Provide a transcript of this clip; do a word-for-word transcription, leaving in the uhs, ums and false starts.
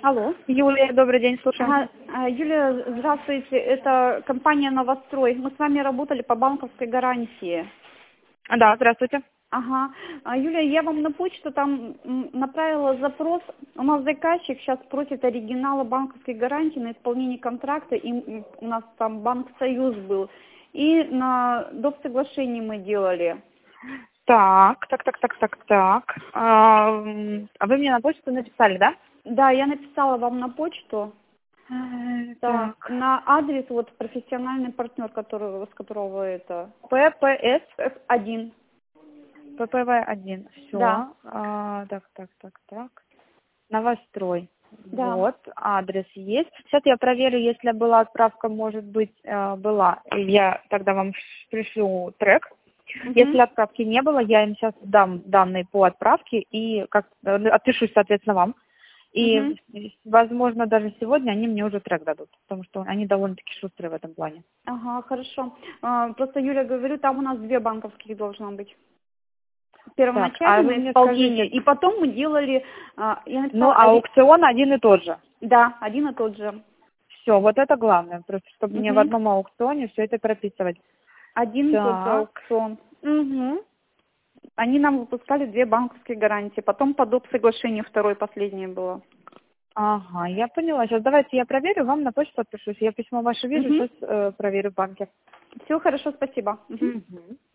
Алло. Юлия, добрый день, слушаем. Ага, а, Юлия, здравствуйте. Это компания «Новострой». Мы с вами работали по банковской гарантии. Да, здравствуйте. Ага. А, Юлия, я вам на почту там м, направила запрос. У нас заказчик сейчас просит оригиналы банковской гарантии на исполнение контракта. И м, у нас там Банк Союз был. И на доп. Соглашении мы делали. Так, так, так, так, так, так. А, м, а вы мне на почту написали, да? Да, я написала вам на почту. Э, Так, Так. на адрес вот профессиональный партнер, который, с которого вы это П П С эф один. П П В один. Да, Все. Так, так, так, так. Новострой. да. Вот, адрес есть. Сейчас я проверю, если была отправка, может быть, э, была. И я тогда вам ш- пришлю трек. Если Мгм. отправки не было, я им сейчас дам данные по отправке и как э, отпишусь, соответственно, вам. И, Мгм. возможно, даже сегодня они мне уже трек дадут, потому что они довольно-таки шустрые в этом плане. Ага, хорошо. А, просто, Юля, говорю, там у нас две банковских должно быть. Так, а Первоначально вы на мне исполнение, скажите, и потом мы делали, а, я ну, написала, а ори- аукцион один и тот же. да, один и тот же. Все, вот это главное, просто чтобы мне в Мгм. одном аукционе все это прописывать. Один и тот же Так, аукцион. угу. Они нам выпускали две банковские гарантии. Потом по доп. Соглашению второй, последнее было. Ага, я поняла. Сейчас давайте я проверю, вам на почту отпишусь. Я письмо ваше вижу, Угу. сейчас э, проверю в банке. Все хорошо, спасибо. Мгм. Угу.